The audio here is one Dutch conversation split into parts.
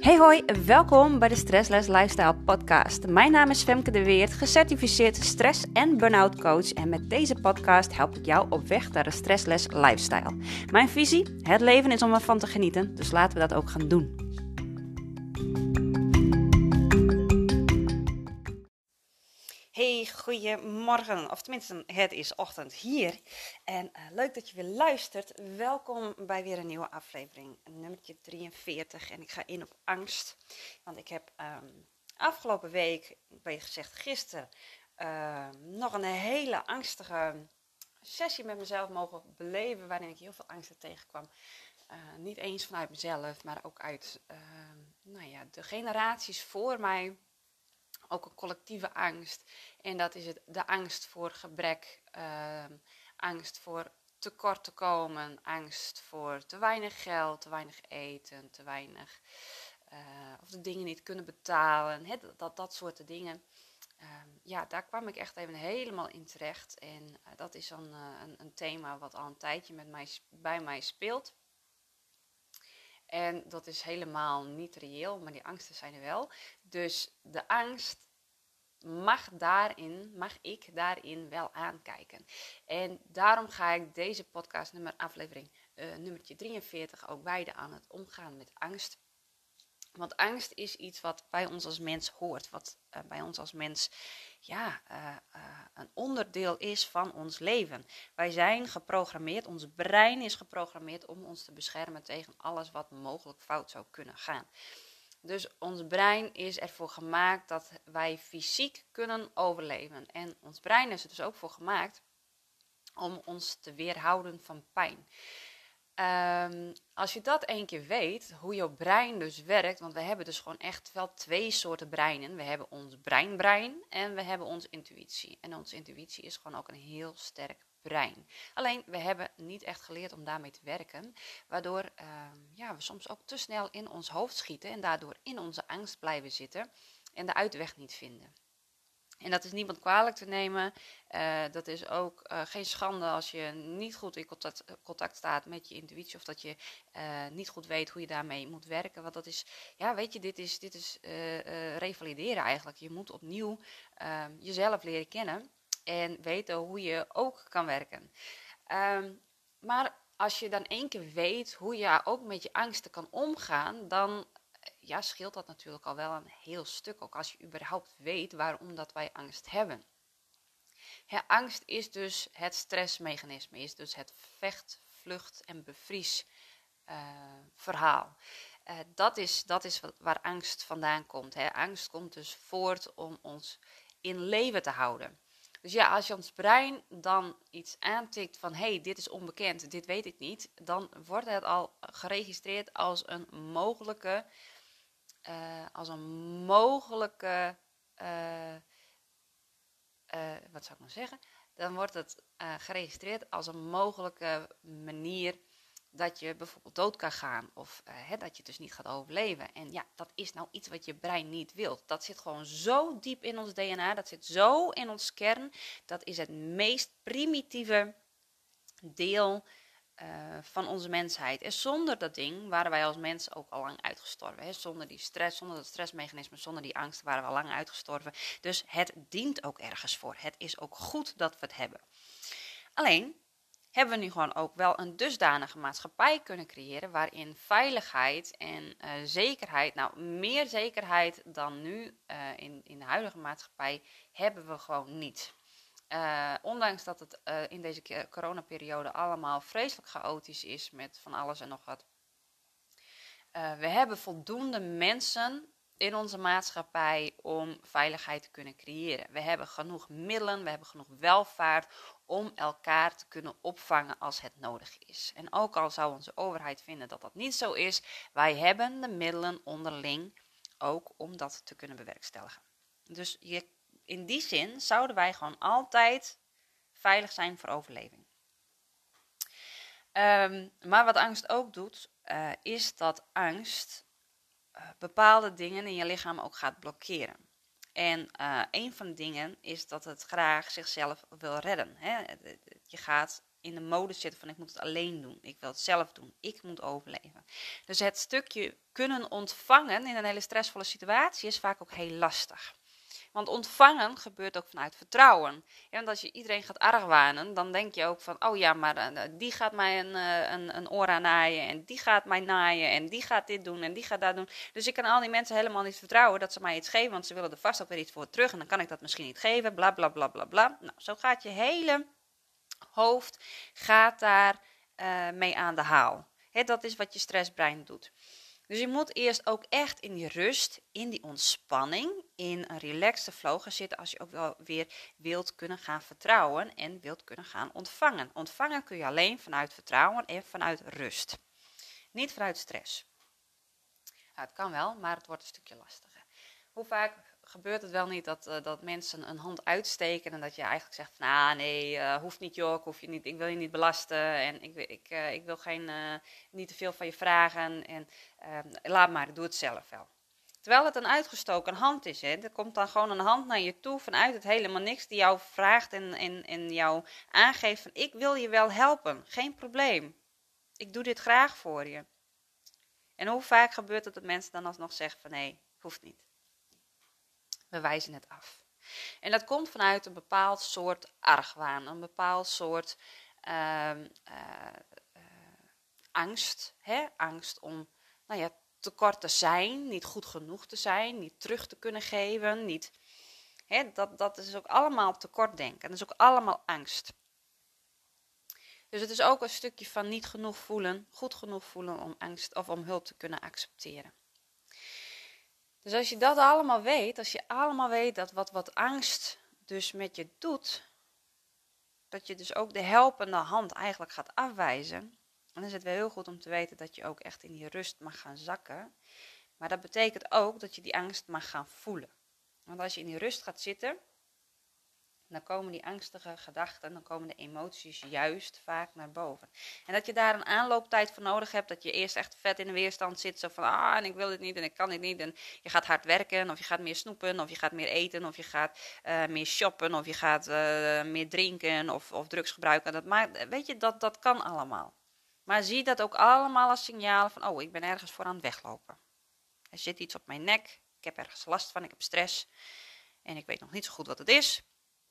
Hey hoi, welkom bij de Stressless Lifestyle podcast. Mijn naam is Femke de Weert, gecertificeerd stress- en burn-out coach. En met deze podcast help ik jou op weg naar de Stressless Lifestyle. Mijn visie? Het leven is om ervan te genieten, dus laten we dat ook gaan doen. Hey, goedemorgen, of tenminste het is ochtend hier. En leuk dat je weer luistert. Welkom bij weer een nieuwe aflevering, nummertje 43. En ik ga in op angst, want ik heb afgelopen week, beter gezegd gisteren, nog een hele angstige sessie met mezelf mogen beleven, waarin ik heel veel angsten tegenkwam. Niet eens vanuit mezelf, maar ook uit de generaties voor mij. Ook een collectieve angst. En dat is de angst voor gebrek, angst voor tekort te komen, angst voor te weinig geld, te weinig eten, te weinig, of de dingen niet kunnen betalen, dat soort dingen. Daar kwam ik echt even helemaal in terecht. En dat is een thema wat al een tijdje bij mij speelt. En dat is helemaal niet reëel, maar die angsten zijn er wel. Dus de angst mag ik daarin wel aankijken. En daarom ga ik deze podcast aflevering nummertje 43 ook wijden aan het omgaan met angst. Want angst is iets wat bij ons als mens hoort. Wat bij ons als mens een onderdeel is van ons leven. Wij zijn geprogrammeerd, ons brein is geprogrammeerd om ons te beschermen tegen alles wat mogelijk fout zou kunnen gaan. Dus ons brein is ervoor gemaakt dat wij fysiek kunnen overleven. En ons brein is er dus ook voor gemaakt om ons te weerhouden van pijn. Als je dat één keer weet, hoe jouw brein dus werkt, want we hebben dus gewoon echt wel twee soorten breinen. We hebben ons brein en we hebben onze intuïtie. En onze intuïtie is gewoon ook een heel sterk brein. Alleen, we hebben niet echt geleerd om daarmee te werken, waardoor we soms ook te snel in ons hoofd schieten en daardoor in onze angst blijven zitten en de uitweg niet vinden. En dat is niemand kwalijk te nemen. Dat is ook geen schande als je niet goed in contact staat met je intuïtie. Of dat je niet goed weet hoe je daarmee moet werken. Want dat is, dit is revalideren eigenlijk. Je moet opnieuw jezelf leren kennen. En weten hoe je ook kan werken. Maar als je dan één keer weet hoe je ook met je angsten kan omgaan, dan scheelt dat natuurlijk al wel een heel stuk. Ook als je überhaupt weet waarom dat wij angst hebben. Angst is dus het stressmechanisme, is dus het vecht, vlucht en bevries verhaal. Dat is waar angst vandaan komt. Angst komt dus voort om ons in leven te houden. Dus als je ons brein dan iets aantikt van dit is onbekend, dit weet ik niet, dan wordt het al geregistreerd als een mogelijke wat zou ik nou zeggen? Dan wordt het geregistreerd als een mogelijke manier dat je bijvoorbeeld dood kan gaan. Of dat je het dus niet gaat overleven. En dat is nou iets wat je brein niet wil. Dat zit gewoon zo diep in ons DNA. Dat zit zo in ons kern. Dat is het meest primitieve deel van onze mensheid. En zonder dat ding waren wij als mensen ook al lang uitgestorven. Zonder die stress, zonder dat stressmechanisme, zonder die angst waren we al lang uitgestorven. Dus het dient ook ergens voor. Het is ook goed dat we het hebben. Alleen hebben we nu gewoon ook wel een dusdanige maatschappij kunnen creëren waarin veiligheid en zekerheid, meer zekerheid dan nu in de huidige maatschappij, hebben we gewoon niet. Ondanks dat het in deze coronaperiode allemaal vreselijk chaotisch is met van alles en nog wat. We hebben voldoende mensen in onze maatschappij om veiligheid te kunnen creëren. We hebben genoeg middelen, we hebben genoeg welvaart om elkaar te kunnen opvangen als het nodig is. En ook al zou onze overheid vinden dat dat niet zo is, wij hebben de middelen onderling ook om dat te kunnen bewerkstelligen. Dus in die zin zouden wij gewoon altijd veilig zijn voor overleving. Maar wat angst ook doet, is dat angst bepaalde dingen in je lichaam ook gaat blokkeren. En een van de dingen is dat het graag zichzelf wil redden. Je gaat in de modus zitten van ik moet het alleen doen. Ik wil het zelf doen. Ik moet overleven. Dus het stukje kunnen ontvangen in een hele stressvolle situatie is vaak ook heel lastig. Want ontvangen gebeurt ook vanuit vertrouwen. Ja, want als je iedereen gaat argwanen, dan denk je ook van, oh ja, maar die gaat mij een oor aan naaien en die gaat mij naaien en die gaat dit doen en die gaat dat doen. Dus ik kan al die mensen helemaal niet vertrouwen dat ze mij iets geven, want ze willen er vast ook weer iets voor terug en dan kan ik dat misschien niet geven, bla bla bla bla bla. Nou, zo gaat je hele hoofd gaat daar mee aan de haal. Dat is wat je stressbrein doet. Dus je moet eerst ook echt in die rust, in die ontspanning, in een relaxte flow gaan zitten als je ook wel weer wilt kunnen gaan vertrouwen en wilt kunnen gaan ontvangen. Ontvangen kun je alleen vanuit vertrouwen en vanuit rust. Niet vanuit stress. Nou, het kan wel, maar het wordt een stukje lastiger. Hoe vaak gebeurt het wel niet dat mensen een hand uitsteken en dat je eigenlijk zegt van, ah nee, hoeft niet joh, ik wil je niet belasten en ik wil niet te veel van je vragen en laat maar, doe het zelf wel. Terwijl het een uitgestoken hand is, hè. Er komt dan gewoon een hand naar je toe vanuit het helemaal niks die jou vraagt en jou aangeeft van, ik wil je wel helpen, geen probleem. Ik doe dit graag voor je. En hoe vaak gebeurt het dat mensen dan alsnog zeggen van, nee, hoeft niet. We wijzen het af. En dat komt vanuit een bepaald soort argwaan, een bepaald soort angst. Hè? Angst om tekort te zijn, niet goed genoeg te zijn, niet terug te kunnen geven. Niet, dat is ook allemaal tekortdenken, dat is ook allemaal angst. Dus het is ook een stukje van niet genoeg voelen, goed genoeg voelen om angst of om hulp te kunnen accepteren. Dus als je dat allemaal weet, als je allemaal weet dat wat angst dus met je doet, dat je dus ook de helpende hand eigenlijk gaat afwijzen, dan is het wel heel goed om te weten dat je ook echt in die rust mag gaan zakken. Maar dat betekent ook dat je die angst mag gaan voelen. Want als je in die rust gaat zitten, dan komen die angstige gedachten, dan komen de emoties juist vaak naar boven. En dat je daar een aanlooptijd voor nodig hebt, dat je eerst echt vet in de weerstand zit, zo van, en ik wil dit niet en ik kan dit niet. En je gaat hard werken, of je gaat meer snoepen, of je gaat meer eten, of je gaat meer shoppen, of je gaat meer drinken, of drugs gebruiken. Weet je, dat kan allemaal. Maar zie dat ook allemaal als signaal van, ik ben ergens voor aan het weglopen. Er zit iets op mijn nek, ik heb ergens last van, ik heb stress en ik weet nog niet zo goed wat het is.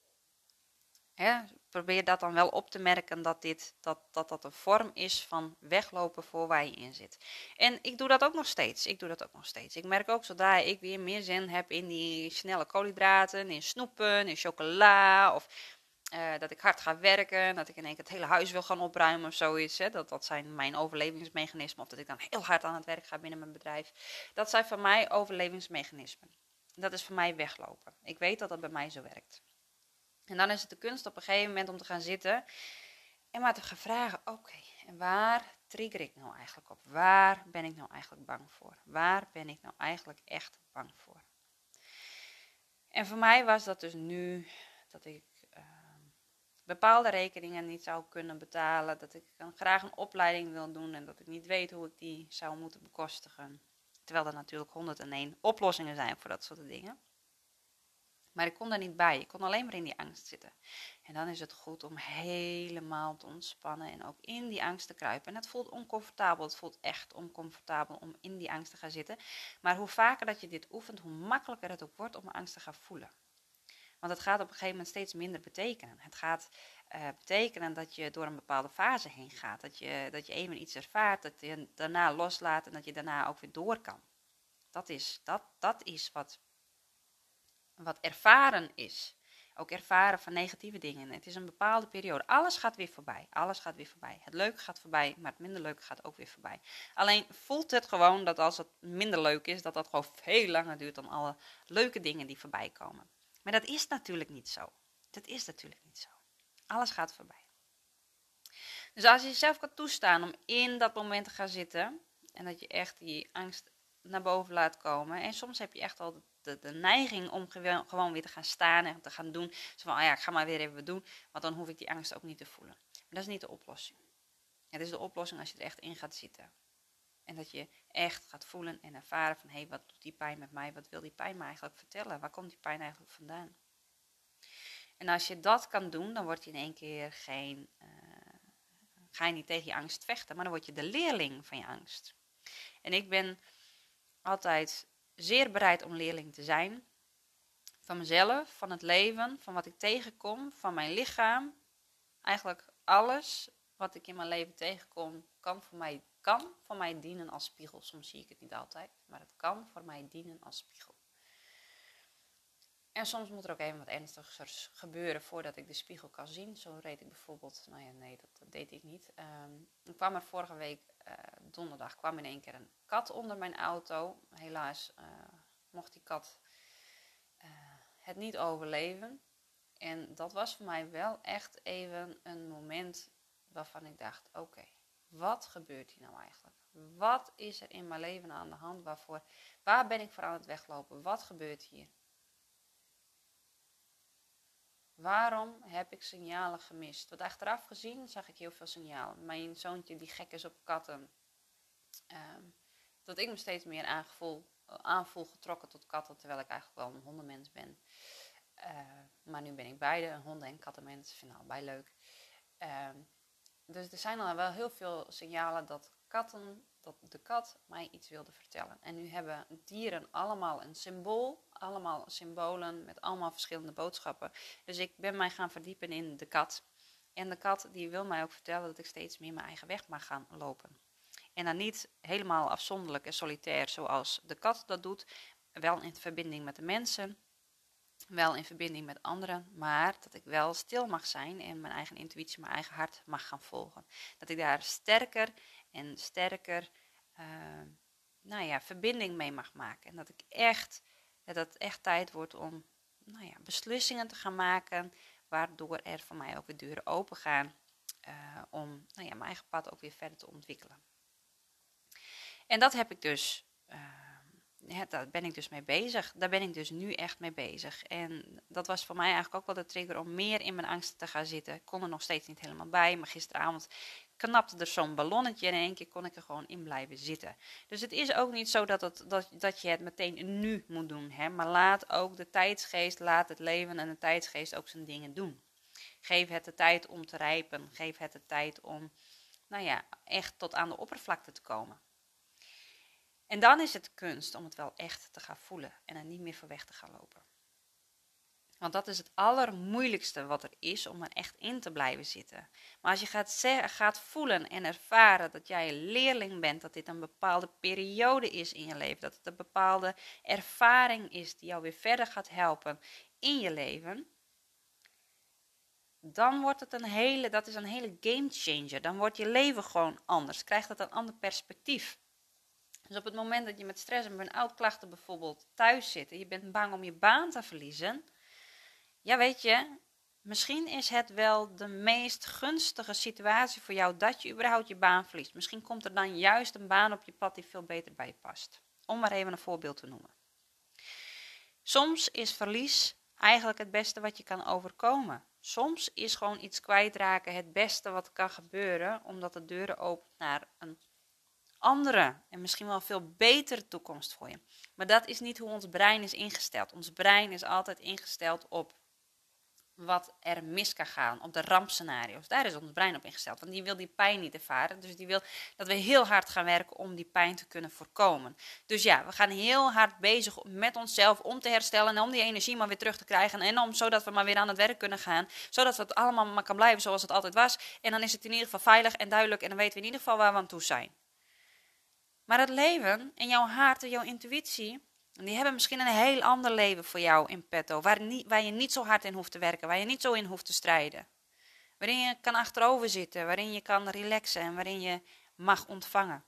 Probeer dat dan wel op te merken dat dat een vorm is van weglopen voor waar je in zit. En ik doe dat ook nog steeds. Ik merk ook zodra ik weer meer zin heb in die snelle koolhydraten, in snoepen, in chocola of dat ik hard ga werken, dat ik in één keer het hele huis wil gaan opruimen of zoiets. Dat zijn mijn overlevingsmechanismen. Of dat ik dan heel hard aan het werk ga binnen mijn bedrijf. Dat zijn voor mij overlevingsmechanismen. Dat is voor mij weglopen. Ik weet dat dat bij mij zo werkt. En dan is het de kunst op een gegeven moment om te gaan zitten en maar te gaan vragen, oké, en waar trigger ik nou eigenlijk op? Waar ben ik nou eigenlijk bang voor? Waar ben ik nou eigenlijk echt bang voor? En voor mij was dat dus nu dat ik bepaalde rekeningen niet zou kunnen betalen, dat ik graag een opleiding wil doen en dat ik niet weet hoe ik die zou moeten bekostigen. Terwijl er natuurlijk 101 oplossingen zijn voor dat soort dingen. Maar ik kon daar niet bij. Ik kon alleen maar in die angst zitten. En dan is het goed om helemaal te ontspannen en ook in die angst te kruipen. En het voelt oncomfortabel. Het voelt echt oncomfortabel om in die angst te gaan zitten. Maar hoe vaker dat je dit oefent, hoe makkelijker het ook wordt om angst te gaan voelen. Want het gaat op een gegeven moment steeds minder betekenen. Het gaat betekenen dat je door een bepaalde fase heen gaat. Dat je even iets ervaart, dat je daarna loslaat en dat je daarna ook weer door kan. Dat is wat ervaren is. Ook ervaren van negatieve dingen. Het is een bepaalde periode. Alles gaat weer voorbij. Het leuke gaat voorbij, maar het minder leuke gaat ook weer voorbij. Alleen voelt het gewoon dat als het minder leuk is, dat dat gewoon veel langer duurt dan alle leuke dingen die voorbij komen. Maar dat is natuurlijk niet zo. Alles gaat voorbij. Dus als je jezelf kan toestaan om in dat moment te gaan zitten en dat je echt die angst naar boven laat komen. En soms heb je echt al de neiging om gewoon weer te gaan staan en te gaan doen. Zo van, ik ga maar weer even doen, want dan hoef ik die angst ook niet te voelen. Maar dat is niet de oplossing. Het is de oplossing als je er echt in gaat zitten. En dat je echt gaat voelen en ervaren van, wat doet die pijn met mij? Wat wil die pijn me eigenlijk vertellen? Waar komt die pijn eigenlijk vandaan? En als je dat kan doen, dan wordt je in één keer geen ga je niet tegen je angst vechten, maar dan word je de leerling van je angst. En ik ben altijd zeer bereid om leerling te zijn. Van mezelf, van het leven, van wat ik tegenkom, van mijn lichaam. Eigenlijk alles wat ik in mijn leven tegenkom, kan voor mij dienen als spiegel. Soms zie ik het niet altijd, maar het kan voor mij dienen als spiegel. En soms moet er ook even wat ernstigers gebeuren voordat ik de spiegel kan zien. Zo reed ik bijvoorbeeld, dat deed ik niet. Ik kwam er vorige week donderdag kwam in één keer een kat onder mijn auto. Helaas mocht die kat het niet overleven. En dat was voor mij wel echt even een moment waarvan ik dacht, oké, wat gebeurt hier nou eigenlijk? Wat is er in mijn leven aan de hand? Waar ben ik voor aan het weglopen? Wat gebeurt hier? Waarom heb ik signalen gemist? Want achteraf gezien zag ik heel veel signalen. Mijn zoontje die gek is op katten. Dat ik me steeds meer aanvoel getrokken tot katten, terwijl ik eigenlijk wel een hondenmens ben. Maar nu ben ik beide, een honden- en kattenmens. Ik vind het allebei leuk. Dus er zijn al wel heel veel signalen dat de kat mij iets wilde vertellen. En nu hebben dieren allemaal een symbool, allemaal symbolen met allemaal verschillende boodschappen. Dus ik ben mij gaan verdiepen in de kat. En de kat die wil mij ook vertellen dat ik steeds meer mijn eigen weg mag gaan lopen. En dan niet helemaal afzonderlijk en solitair zoals de kat dat doet, wel in verbinding met de mensen, wel in verbinding met anderen, maar dat ik wel stil mag zijn en mijn eigen intuïtie, mijn eigen hart mag gaan volgen. Dat ik daar sterker en sterker verbinding mee mag maken. En dat het echt tijd wordt om beslissingen te gaan maken, waardoor er voor mij ook weer deuren open gaan om mijn eigen pad ook weer verder te ontwikkelen. En dat heb ik dus, daar ben ik dus mee bezig. Daar ben ik dus nu echt mee bezig. En dat was voor mij eigenlijk ook wel de trigger om meer in mijn angsten te gaan zitten. Ik kon er nog steeds niet helemaal bij, maar gisteravond knapte er zo'n ballonnetje en in één keer kon ik er gewoon in blijven zitten. Dus het is ook niet zo dat je het meteen nu moet doen, hè? Maar laat ook de tijdsgeest, laat het leven en de tijdsgeest ook zijn dingen doen. Geef het de tijd om te rijpen. Geef het de tijd om echt tot aan de oppervlakte te komen. En dan is het kunst om het wel echt te gaan voelen en er niet meer voor weg te gaan lopen. Want dat is het allermoeilijkste wat er is, om er echt in te blijven zitten. Maar als je gaat voelen en ervaren dat jij een leerling bent, dat dit een bepaalde periode is in je leven, dat het een bepaalde ervaring is die jou weer verder gaat helpen in je leven, dan wordt het dat is een hele game changer. Dan wordt je leven gewoon anders, krijgt het een ander perspectief. Dus op het moment dat je met stress en burn-out klachten bijvoorbeeld thuis zit en je bent bang om je baan te verliezen, ja weet je, misschien is het wel de meest gunstige situatie voor jou dat je überhaupt je baan verliest. Misschien komt er dan juist een baan op je pad die veel beter bij je past. Om maar even een voorbeeld te noemen. Soms is verlies eigenlijk het beste wat je kan overkomen. Soms is gewoon iets kwijtraken het beste wat kan gebeuren, omdat de deuren opent naar een andere en misschien wel veel betere toekomst voor je. Maar dat is niet hoe ons brein is ingesteld. Ons brein is altijd ingesteld op wat er mis kan gaan, op de rampscenario's. Daar is ons brein op ingesteld, want die wil die pijn niet ervaren. Dus die wil dat we heel hard gaan werken om die pijn te kunnen voorkomen. Dus ja, we gaan heel hard bezig met onszelf om te herstellen en om die energie maar weer terug te krijgen. En zodat we maar weer aan het werk kunnen gaan, zodat het allemaal maar kan blijven zoals het altijd was. En dan is het in ieder geval veilig en duidelijk en dan weten we in ieder geval waar we aan toe zijn. Maar het leven en jouw hart en jouw intuïtie, die hebben misschien een heel ander leven voor jou in petto. Waar je niet zo hard in hoeft te werken, waar je niet zo in hoeft te strijden. Waarin je kan achterover zitten, waarin je kan relaxen en waarin je mag ontvangen.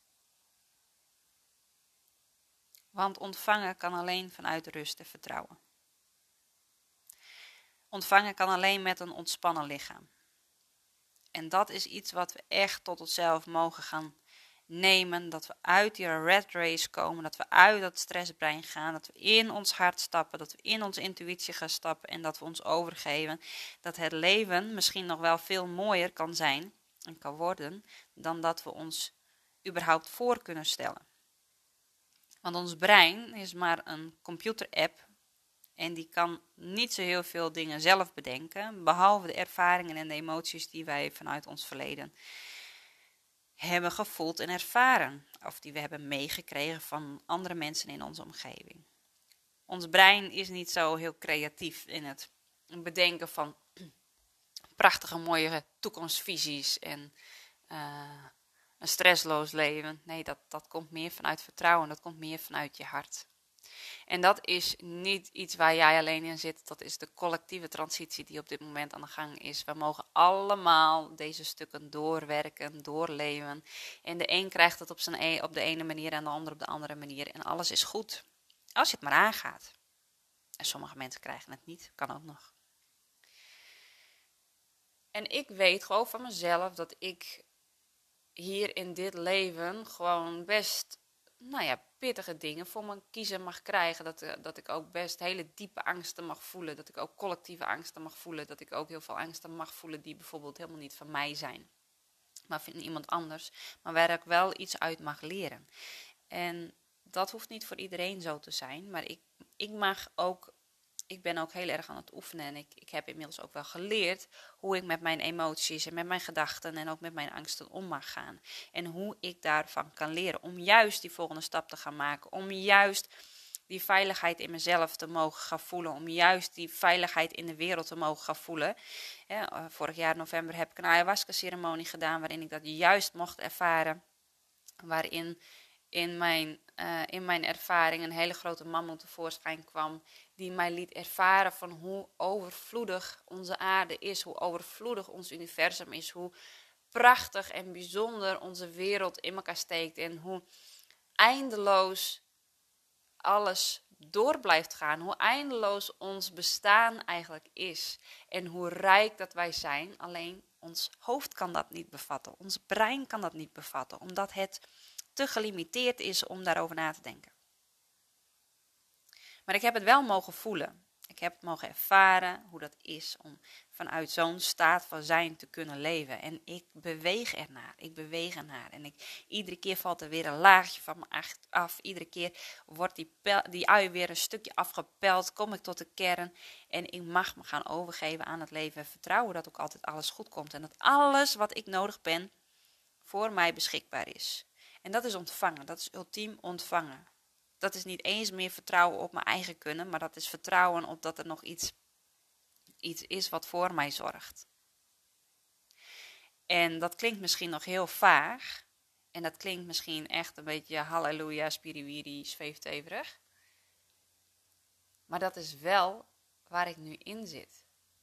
Want ontvangen kan alleen vanuit rust en vertrouwen. Ontvangen kan alleen met een ontspannen lichaam. En dat is iets wat we echt tot onszelf mogen gaan nemen, dat we uit die rat race komen, dat we uit dat stressbrein gaan, dat we in ons hart stappen, dat we in onze intuïtie gaan stappen en dat we ons overgeven, dat het leven misschien nog wel veel mooier kan zijn en kan worden dan dat we ons überhaupt voor kunnen stellen. Want ons brein is maar een computerapp En die kan niet zo heel veel dingen zelf bedenken, behalve de ervaringen en de emoties die wij vanuit ons verleden hebben gevoeld en ervaren. Of die we hebben meegekregen van andere mensen in onze omgeving. Ons brein is niet zo heel creatief in het bedenken van prachtige, mooie toekomstvisies en een stressloos leven. Nee, dat komt meer vanuit vertrouwen, dat komt meer vanuit je hart. En dat is niet iets waar jij alleen in zit, dat is de collectieve transitie die op dit moment aan de gang is. We mogen allemaal deze stukken doorwerken, doorleven. En de een krijgt het op de ene manier en de ander op de andere manier. En alles is goed, als je het maar aangaat. En sommige mensen krijgen het niet, kan ook nog. En ik weet gewoon van mezelf dat ik hier in dit leven gewoon best, pittige dingen voor mijn kiezen mag krijgen. Dat ik ook best hele diepe angsten mag voelen. Dat ik ook collectieve angsten mag voelen. Dat ik ook heel veel angsten mag voelen die bijvoorbeeld helemaal niet van mij zijn. Maar van iemand anders. Maar waar ik wel iets uit mag leren. En dat hoeft niet voor iedereen zo te zijn. Maar ik ben ook heel erg aan het oefenen en ik heb inmiddels ook wel geleerd hoe ik met mijn emoties en met mijn gedachten en ook met mijn angsten om mag gaan. En hoe ik daarvan kan leren om juist die volgende stap te gaan maken. Om juist die veiligheid in mezelf te mogen gaan voelen. Om juist die veiligheid in de wereld te mogen gaan voelen. Ja, vorig jaar november heb ik een ayahuasca ceremonie gedaan waarin ik dat juist mocht ervaren. Waarin in mijn ervaring een hele grote man tevoorschijn kwam, die mij liet ervaren van hoe overvloedig onze aarde is, hoe overvloedig ons universum is, hoe prachtig en bijzonder onze wereld in elkaar steekt en hoe eindeloos alles door blijft gaan, hoe eindeloos ons bestaan eigenlijk is en hoe rijk dat wij zijn. Alleen ons hoofd kan dat niet bevatten, ons brein kan dat niet bevatten, omdat het te gelimiteerd is om daarover na te denken. Maar ik heb het wel mogen voelen. Ik heb het mogen ervaren hoe dat is om vanuit zo'n staat van zijn te kunnen leven. En ik beweeg ernaar. En iedere keer valt er weer een laagje van me af. Iedere keer wordt die ui weer een stukje afgepeld. Kom ik tot de kern. En ik mag me gaan overgeven aan het leven. En vertrouwen dat ook altijd alles goed komt. En dat alles wat ik nodig ben voor mij beschikbaar is. En dat is ontvangen. Dat is ultiem ontvangen. Dat is niet eens meer vertrouwen op mijn eigen kunnen, maar dat is vertrouwen op dat er nog iets is wat voor mij zorgt. En dat klinkt misschien nog heel vaag. En dat klinkt misschien echt een beetje halleluja, spiriwiri, zweefteverig. Maar dat is wel waar ik nu in zit.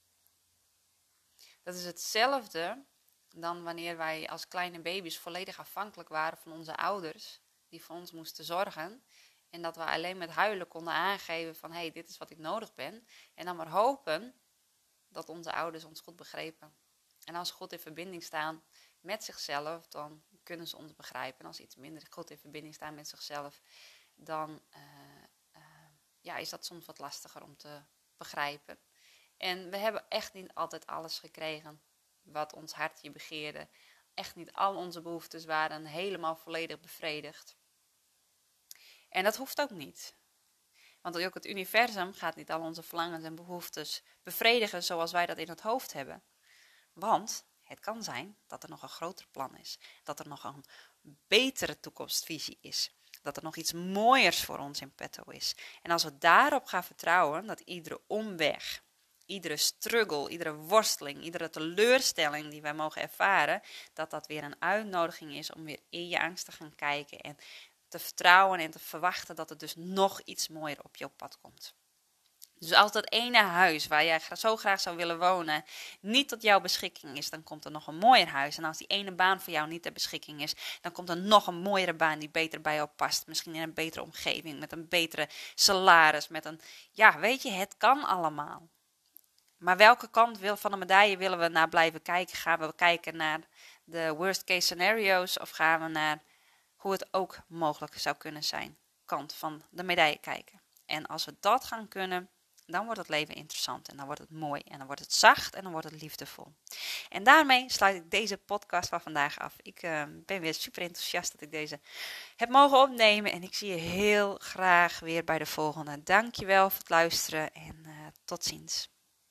Dat is hetzelfde dan wanneer wij als kleine baby's volledig afhankelijk waren van onze ouders, die voor ons moesten zorgen. En dat we alleen met huilen konden aangeven van, hey, dit is wat ik nodig ben. En dan maar hopen dat onze ouders ons goed begrepen. En als ze goed in verbinding staan met zichzelf, dan kunnen ze ons begrijpen. En als ze iets minder goed in verbinding staan met zichzelf, dan is dat soms wat lastiger om te begrijpen. En we hebben echt niet altijd alles gekregen wat ons hartje begeerde. Echt niet al onze behoeftes waren helemaal volledig bevredigd. En dat hoeft ook niet. Want ook het universum gaat niet al onze verlangens en behoeftes bevredigen zoals wij dat in het hoofd hebben. Want het kan zijn dat er nog een groter plan is. Dat er nog een betere toekomstvisie is. Dat er nog iets mooiers voor ons in petto is. En als we daarop gaan vertrouwen, dat iedere omweg, iedere struggle, iedere worsteling, iedere teleurstelling die wij mogen ervaren, dat dat weer een uitnodiging is om weer in je angst te gaan kijken en te vertrouwen en te verwachten dat er dus nog iets mooier op je pad komt. Dus als dat ene huis waar jij zo graag zou willen wonen niet tot jouw beschikking is, dan komt er nog een mooier huis. En als die ene baan voor jou niet ter beschikking is, dan komt er nog een mooiere baan die beter bij jou past. Misschien in een betere omgeving, met een betere salaris, het kan allemaal. Maar welke kant van de medaille willen we naar blijven kijken? Gaan we kijken naar de worst case scenario's of gaan we naar hoe het ook mogelijk zou kunnen zijn? Kant van de medaille kijken. En als we dat gaan kunnen, dan wordt het leven interessant en dan wordt het mooi en dan wordt het zacht en dan wordt het liefdevol. En daarmee sluit ik deze podcast van vandaag af. Ik ben weer super enthousiast dat ik deze heb mogen opnemen en ik zie je heel graag weer bij de volgende. Dankjewel voor het luisteren en tot ziens.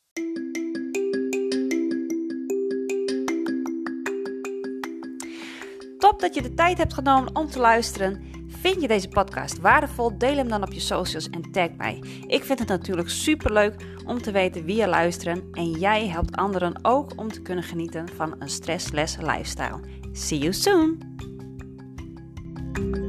Top dat je de tijd hebt genomen om te luisteren. Vind je deze podcast waardevol? Deel hem dan op je socials en tag mij. Ik vind het natuurlijk superleuk om te weten wie je luisteren. En jij helpt anderen ook om te kunnen genieten van een stressless lifestyle. See you soon!